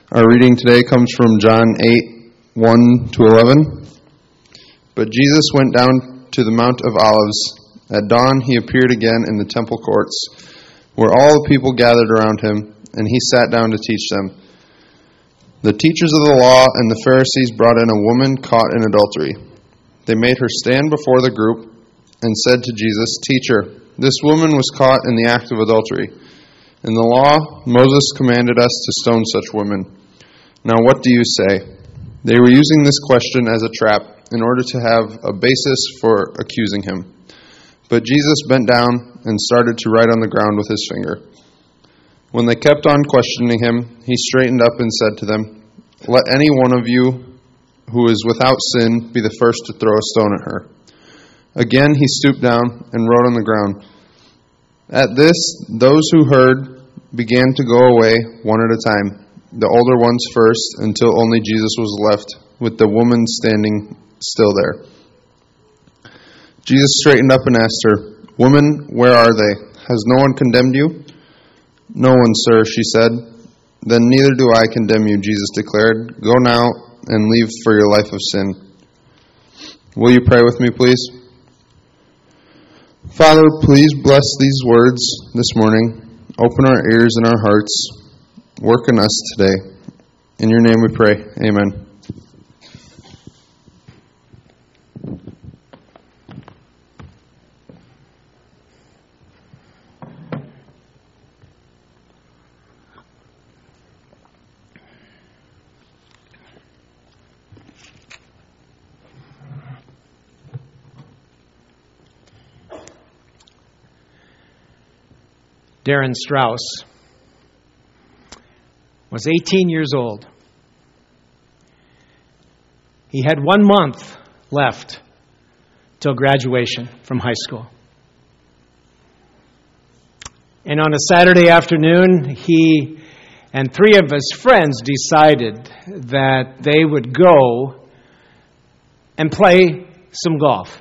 Our reading today comes from John 8:1-11. But Jesus went down to the Mount of Olives. At dawn he appeared again in the temple courts, where all the people gathered around him, and he sat down to teach them. The teachers of the law and the Pharisees brought in a woman caught in adultery. They made her stand before the group and said to Jesus, "Teacher, this woman was caught in the act of adultery. In the law, Moses commanded us to stone such women. Now what do you say?" They were using this question as a trap in order to have a basis for accusing him. But Jesus bent down and started to write on the ground with his finger. When they kept on questioning him, he straightened up and said to them, "Let any one of you who is without sin be the first to throw a stone at her." Again he stooped down and wrote on the ground. At this, those who heard began to go away one at a time, the older ones first, until only Jesus was left, with the woman standing still there. Jesus straightened up and asked her, "Woman, where are they? Has no one condemned you?" "No one, sir," she said. "Then neither do I condemn you," Jesus declared. "Go now and leave for your life of sin." Will you pray with me, please? Father, please bless these words this morning. Open our ears and our hearts. Work in us today. In your name we pray. Amen. Darren Strauss was 18 years old. He had 1 month left till graduation from high school. And on a Saturday afternoon, he and 3 of his friends decided that they would go and play some golf.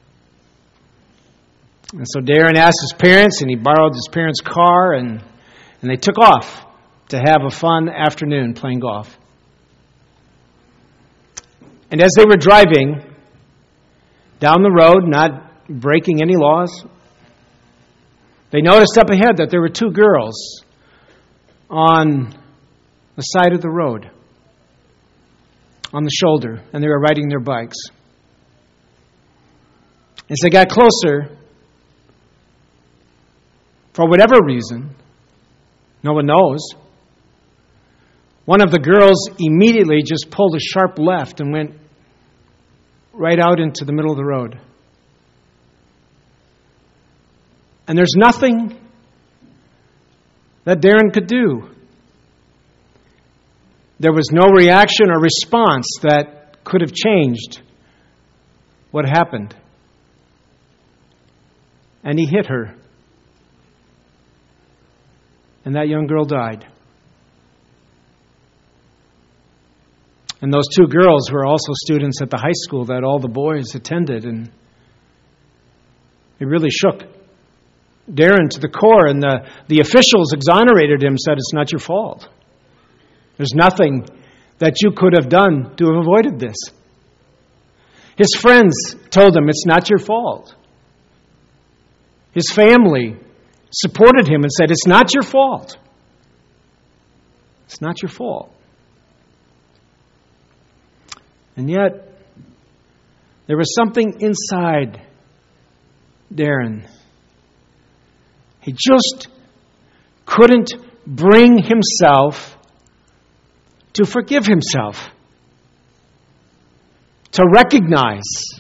And so Darren asked his parents, and he borrowed his parents' car, and they took off to have a fun afternoon playing golf. And as they were driving down the road, not breaking any laws, they noticed up ahead that there were 2 girls on the side of the road, on the shoulder, and they were riding their bikes. As they got closer, for whatever reason, no one knows, one of the girls immediately just pulled a sharp left and went right out into the middle of the road. And there's nothing that Darren could do. There was no reaction or response that could have changed what happened. And he hit her. And that young girl died. And those 2 girls were also students at the high school that all the boys attended. And it really shook Darren to the core. And the officials exonerated him, said, "It's not your fault. There's nothing that you could have done to have avoided this." His friends told him, "It's not your fault." His family supported him and said, "It's not your fault. It's not your fault." And yet, there was something inside Darren. He just couldn't bring himself to forgive himself, to recognize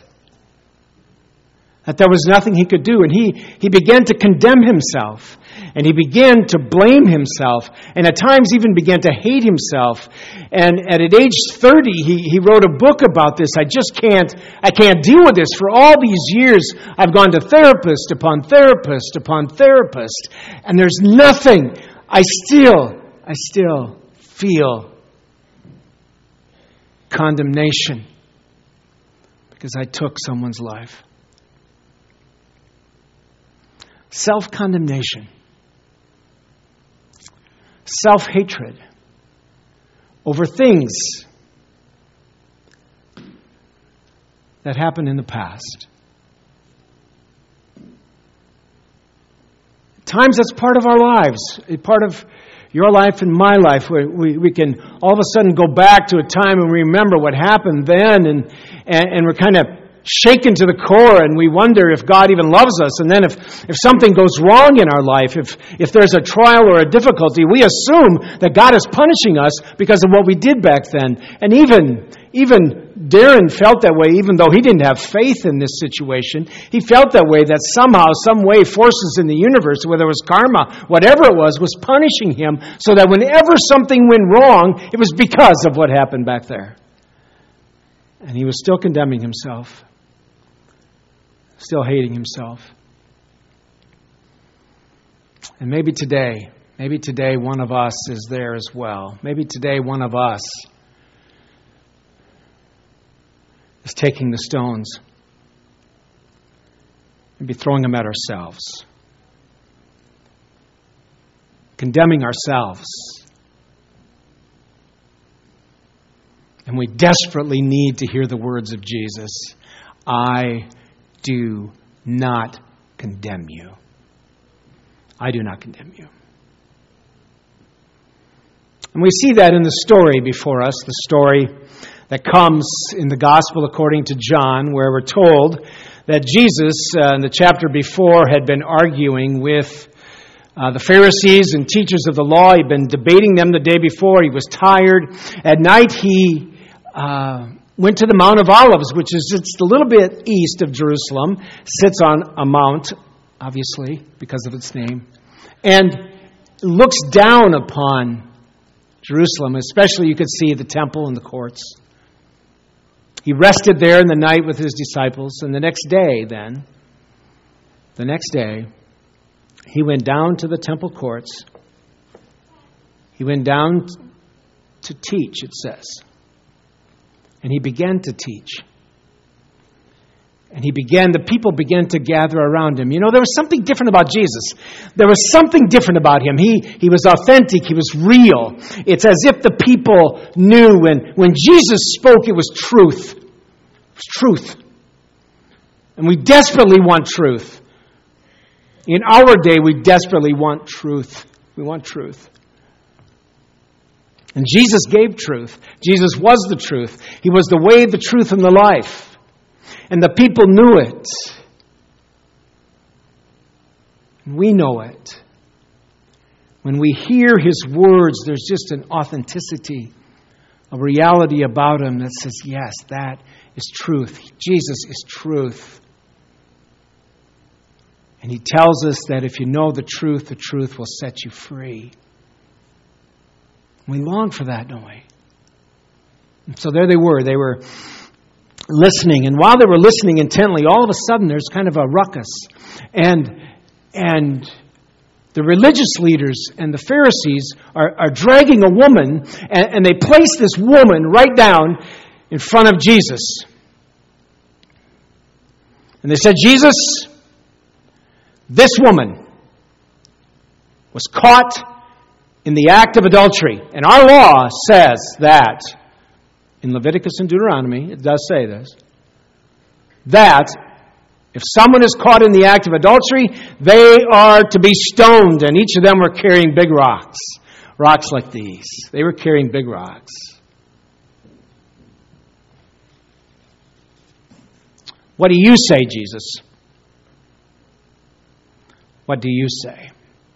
that there was nothing he could do. And he began to condemn himself. And he began to blame himself. And at times even began to hate himself. And at age 30, he wrote a book about this. I can't deal with this. For all these years, I've gone to therapist upon therapist upon therapist. And there's nothing. I still feel condemnation because I took someone's life. Self-condemnation, self-hatred, over things that happened in the past. At times that's part of our lives, a part of your life and my life, where we can all of a sudden go back to a time and remember what happened then, and we're kind of shaken to the core, and we wonder if God even loves us. And then if something goes wrong in our life, if there's a trial or a difficulty, we assume that God is punishing us because of what we did back then. And even Darren felt that way, even though he didn't have faith in this situation. He felt that way, that somehow, some way, forces in the universe, whether it was karma, whatever it was punishing him, so that whenever something went wrong, it was because of what happened back there. And he was still condemning himself, still hating himself. And maybe today one of us is there as well. Maybe today one of us is taking the stones, maybe throwing them at ourselves, condemning ourselves. And we desperately need to hear the words of Jesus. I do not condemn you. I do not condemn you. And we see that in the story before us, the story that comes in the Gospel according to John, where we're told that Jesus, in the chapter before, had been arguing with the Pharisees and teachers of the law. He'd been debating them the day before. He was tired. At night, he went to the Mount of Olives, which is just a little bit east of Jerusalem, sits on a mount, obviously, because of its name, and looks down upon Jerusalem. Especially, you could see the temple and the courts. He rested there in the night with his disciples, and the next day, he went down to the temple courts. He went down to teach, it says. And he began to teach. And the people began to gather around him. You know, there was something different about Jesus. There was something different about him. He was authentic. He was real. It's as if the people knew when Jesus spoke, it was truth. It was truth. And we desperately want truth. In our day, we desperately want truth. We want truth. And Jesus gave truth. Jesus was the truth. He was the way, the truth, and the life. And the people knew it. And we know it. When we hear His words, there's just an authenticity, a reality about Him that says, yes, that is truth. Jesus is truth. And He tells us that if you know the truth will set you free. We long for that, don't we? And so there they were. They were listening. And while they were listening intently, all of a sudden there's kind of a ruckus. And the religious leaders and the Pharisees are dragging a woman, and they place this woman right down in front of Jesus. And they said, Jesus, this woman was caught in the act of adultery. And our law says that, in Leviticus and Deuteronomy, it does say this, that if someone is caught in the act of adultery, they are to be stoned. And each of them were carrying big rocks. Rocks like these. They were carrying big rocks. What do you say, Jesus? What do you say?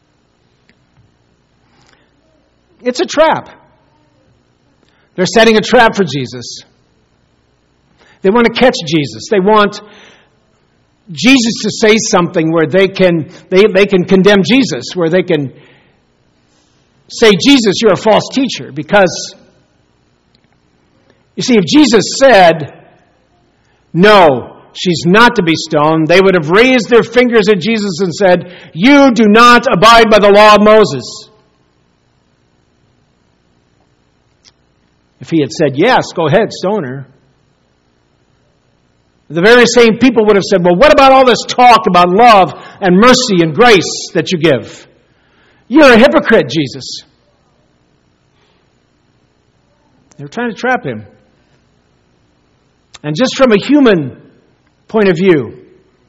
It's a trap. They're setting a trap for Jesus. They want to catch Jesus. They want Jesus to say something where they can condemn Jesus, where they can say, Jesus, you're a false teacher. Because, you see, if Jesus said, no, she's not to be stoned, they would have raised their fingers at Jesus and said, you do not abide by the law of Moses. If he had said, yes, go ahead, stone her, the very same people would have said, well, what about all this talk about love and mercy and grace that you give? You're a hypocrite, Jesus. They were trying to trap him. And just from a human point of view,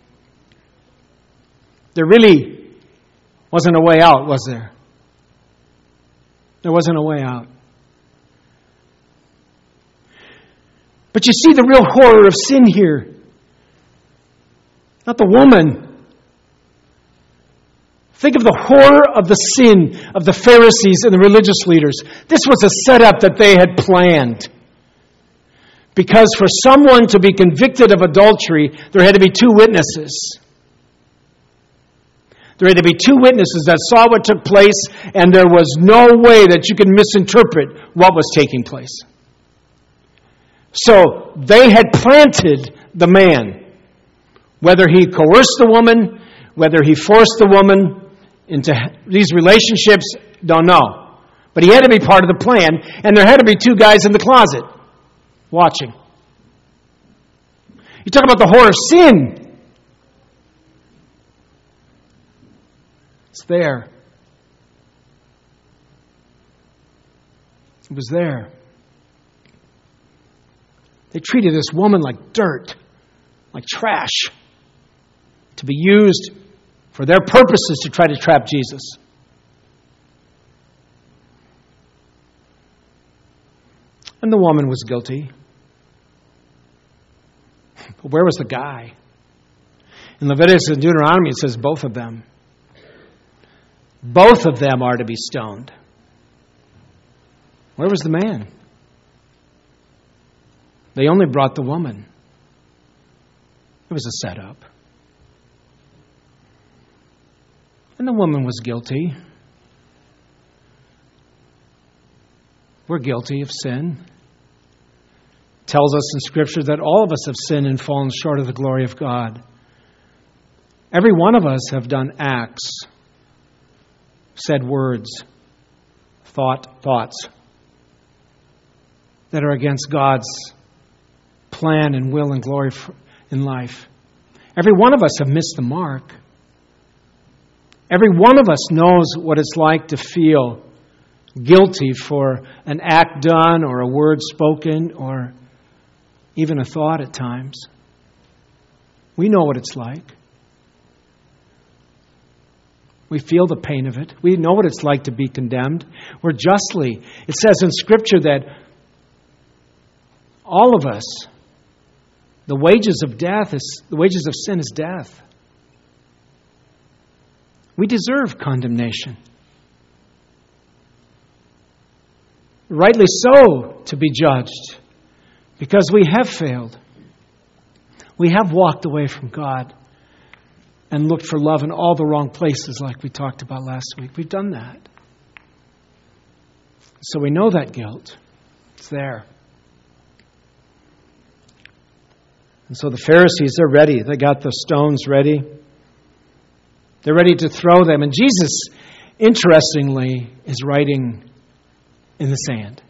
there really wasn't a way out, was there? There wasn't a way out. But you see the real horror of sin here. Not the woman. Think of the horror of the sin of the Pharisees and the religious leaders. This was a setup that they had planned. Because for someone to be convicted of adultery, there had to be two witnesses. There had to be two witnesses that saw what took place, and there was no way that you could misinterpret what was taking place. So they had planted the man. Whether he coerced the woman, whether he forced the woman into these relationships, don't know. But he had to be part of the plan, and there had to be two guys in the closet watching. You talk about the horror of sin. It's there. It was there. They treated this woman like dirt, like trash, to be used for their purposes to try to trap Jesus. And the woman was guilty. But where was the guy? In Leviticus and Deuteronomy, it says both of them. Both of them are to be stoned. Where was the man? They only brought the woman. It was a setup. And the woman was guilty. We're guilty of sin. It tells us in Scripture that all of us have sinned and fallen short of the glory of God. Every one of us have done acts, said words, thoughts that are against God's plan and will and glory in life. Every one of us have missed the mark. Every one of us knows what it's like to feel guilty for an act done or a word spoken or even a thought at times. We know what it's like. We feel the pain of it. We know what it's like to be condemned. We're justly. It says in Scripture that all of us, the wages of sin is death. We deserve condemnation. Rightly so, to be judged, because we have failed. We have walked away from God and looked for love in all the wrong places, like we talked about last week. We've done that. So we know that guilt. It's there. And so the Pharisees, they're ready. They got the stones ready. They're ready to throw them. And Jesus, interestingly, is writing in the sand.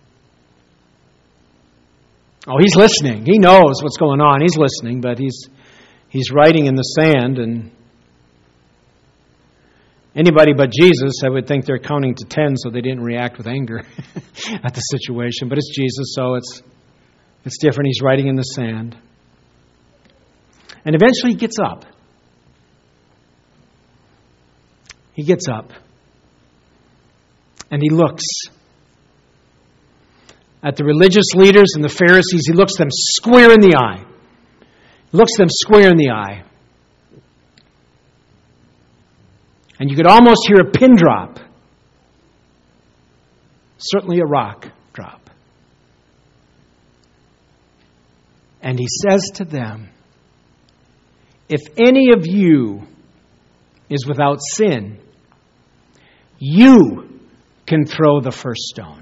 Oh, he's listening. He knows what's going on. He's listening, but he's writing in the sand. And anybody but Jesus, I would think they're counting to 10 so they didn't react with anger at the situation. But it's Jesus, so it's different. He's writing in the sand. And eventually he gets up. He gets up. And he looks at the religious leaders and the Pharisees. He looks them square in the eye. He looks them square in the eye. And you could almost hear a pin drop. Certainly a rock drop. And he says to them, if any of you is without sin, you can throw the first stone.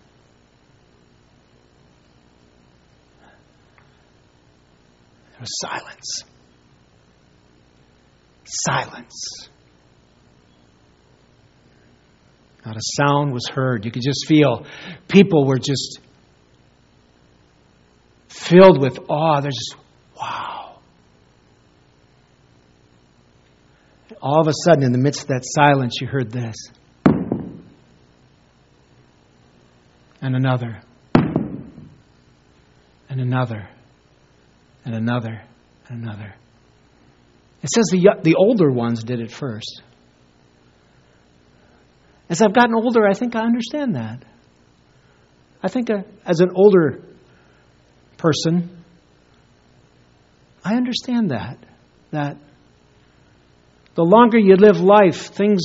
There was silence. Silence. Not a sound was heard. You could just feel people were just filled with awe. They're just, wow. All of a sudden, in the midst of that silence, you heard this. And another. And and another, and another, and another. It says the older ones did it first. As I've gotten older, I think I understand that. I think as an older person, I understand that the longer you live life, things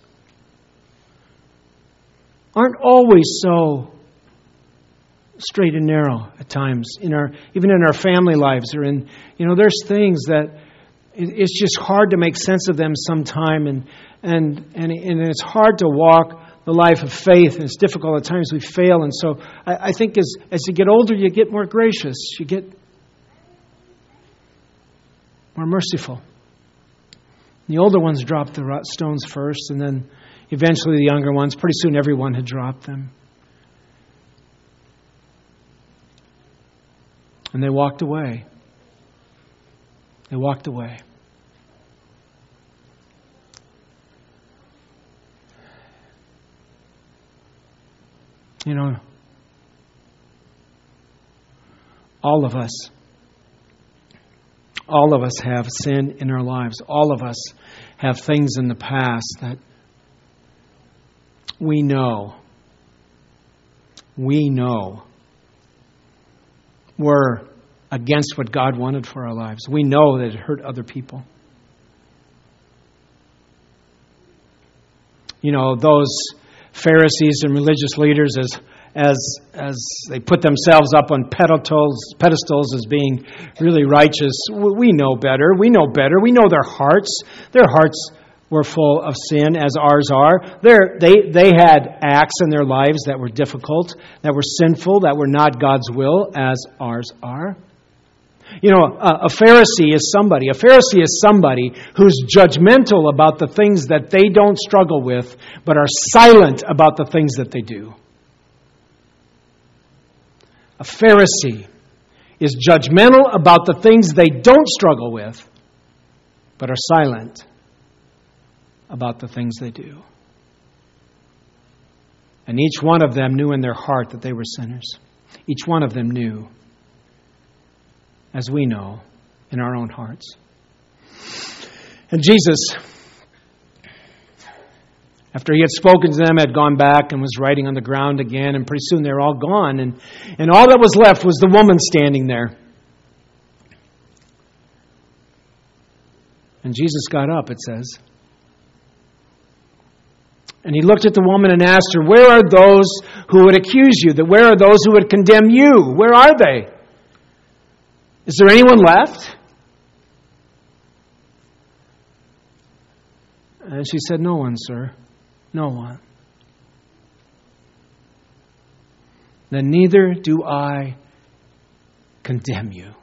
aren't always so straight and narrow at times. Even in our family lives, or there's things that it's just hard to make sense of them sometime, and it's hard to walk the life of faith, and it's difficult at times. We fail, and so I think as you get older, you get more gracious, you get more merciful. The older ones dropped the stones first, and then eventually the younger ones. Pretty soon everyone had dropped them. And they walked away. They walked away. All of us have sin in our lives. All of us have things in the past that we know were against what God wanted for our lives. We know that it hurt other people. Those Pharisees and religious leaders, as they put themselves up on pedestals as being really righteous, we know better. We know better. We know their hearts. Their hearts were full of sin, as ours are. They had acts in their lives that were difficult, that were sinful, that were not God's will, as ours are. A Pharisee is somebody who's judgmental about the things that they don't struggle with, but are silent about the things that they do. A Pharisee is judgmental about the things they don't struggle with, but are silent about the things they do. And each one of them knew in their heart that they were sinners. Each one of them knew, as we know, in our own hearts. And Jesus, after he had spoken to them, had gone back and was writing on the ground again, and pretty soon they were all gone, and all that was left was the woman standing there. And Jesus got up, it says. And he looked at the woman and asked her, "Where are those who would accuse you? Where are those who would condemn you? Where are they? Is there anyone left?" And she said, "No one, sir. No one." "Then neither do I condemn you.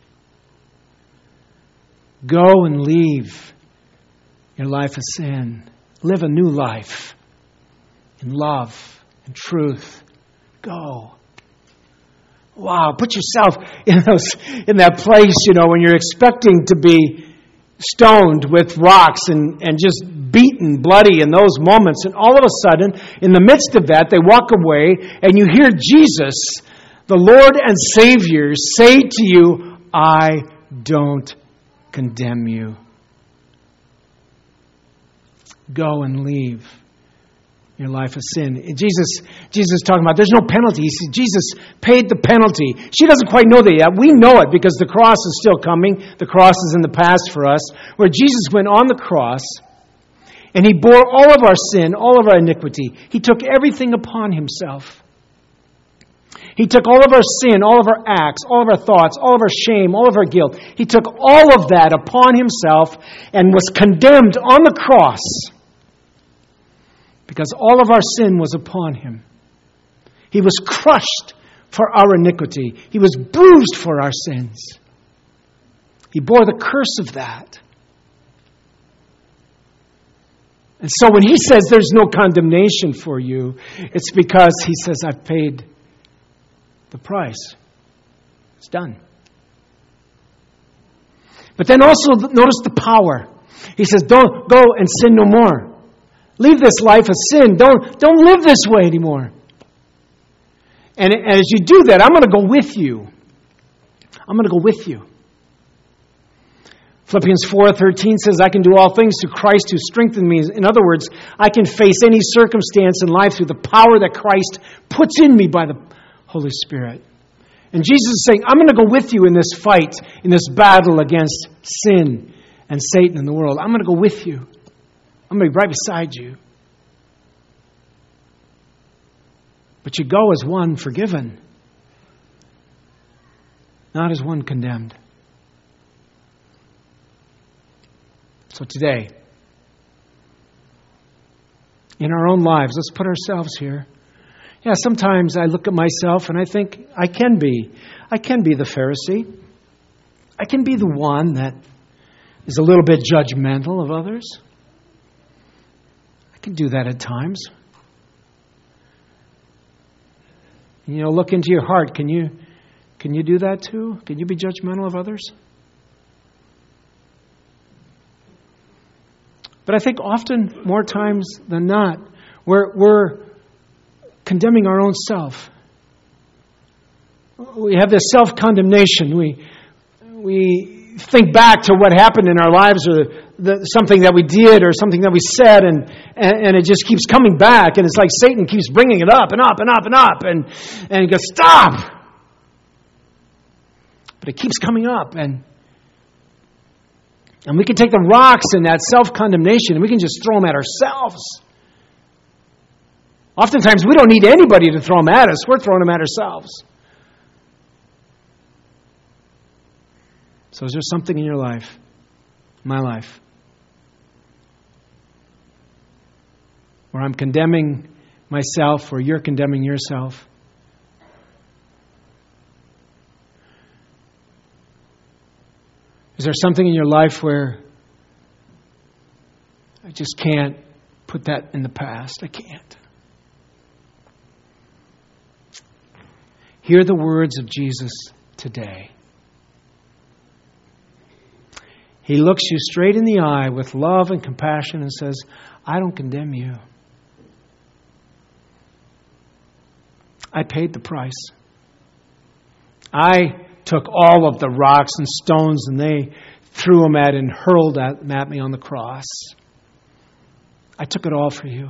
Go and leave your life of sin. Live a new life in love and truth. Go." Wow, put yourself in that place, when you're expecting to be stoned with rocks and just beaten, bloody in those moments. And all of a sudden, in the midst of that, they walk away and you hear Jesus, the Lord and Savior, say to you, "I don't condemn you. Go and leave your life of sin." Jesus talking about there's no penalty. He said Jesus paid the penalty. She doesn't quite know that yet. We know it because the cross is still coming. The cross is in the past for us, where Jesus went on the cross and he bore all of our sin, all of our iniquity. He took everything upon himself. He took all of our sin, all of our acts, all of our thoughts, all of our shame, all of our guilt. He took all of that upon himself and was condemned on the cross because all of our sin was upon him. He was crushed for our iniquity. He was bruised for our sins. He bore the curse of that. And so when he says there's no condemnation for you, it's because he says, "I've paid the price. It's done." But then also notice the power. He says, "Don't go and sin no more. Leave this life of sin. Don't live this way anymore. And as you do that, I'm going to go with you. I'm going to go with you. Philippians 4:13 says, I can do all things through Christ who strengthens me. In other words, I can face any circumstance in life through the power that Christ puts in me by the Holy Spirit. And Jesus is saying, I'm going to go with you in this fight, in this battle against sin and Satan in the world. I'm going to go with you. I'm going to be right beside you. But you go as one forgiven, not as one condemned. So today, in our own lives, let's put ourselves here. Yeah, sometimes I look at myself and I think I can be the Pharisee. I can be the one that is a little bit judgmental of others. I can do that at times. Look into your heart. Can you do that too? Can you be judgmental of others? But I think often, more times than not, we're condemning our own self. We have this self-condemnation. We think back to what happened in our lives, or something that we did, or something that we said, and it just keeps coming back. And it's like Satan keeps bringing it up and up and up and up, and he goes, stop! But it keeps coming up, and we can take the rocks in that self-condemnation and we can just throw them at ourselves. Oftentimes, we don't need anybody to throw them at us. We're throwing them at ourselves. So is there something in your life, my life, where I'm condemning myself or you're condemning yourself? Is there something in your life where I just can't put that in the past? I can't. Hear the words of Jesus today. He looks you straight in the eye with love and compassion and says, I don't condemn you. I paid the price. I took all of the rocks and stones and they threw them at and hurled them at me on the cross. I took it all for you.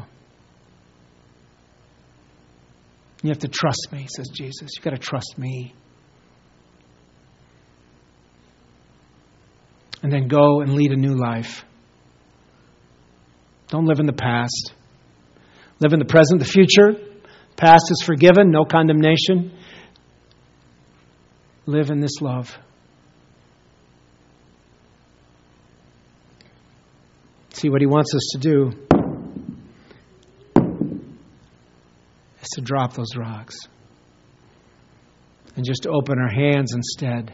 You have to trust me, says Jesus. You've got to trust me. And then go and lead a new life. Don't live in the past. Live in the present, the future. Past is forgiven, no condemnation. Live in this love. See, what he wants us to do is to drop those rocks and just to open our hands instead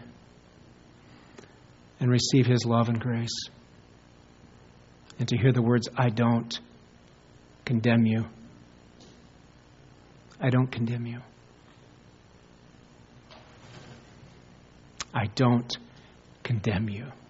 and receive his love and grace, and to hear the words, I don't condemn you. I don't condemn you. I don't condemn you.